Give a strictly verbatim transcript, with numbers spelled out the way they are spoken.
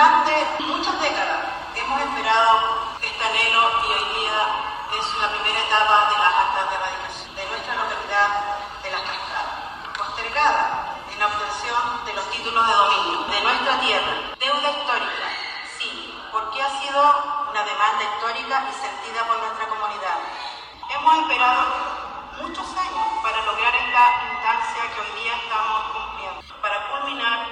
Durante muchas décadas hemos esperado este anhelo y hoy día es la primera etapa de las actas de erradicación de nuestra localidad de Las Cascadas, postergada en la obtención de los títulos de dominio de nuestra tierra. Deuda histórica, sí, porque ha sido una demanda histórica y sentida por nuestra comunidad. Hemos esperado muchos años para lograr esta instancia que hoy día estamos cumpliendo, para culminar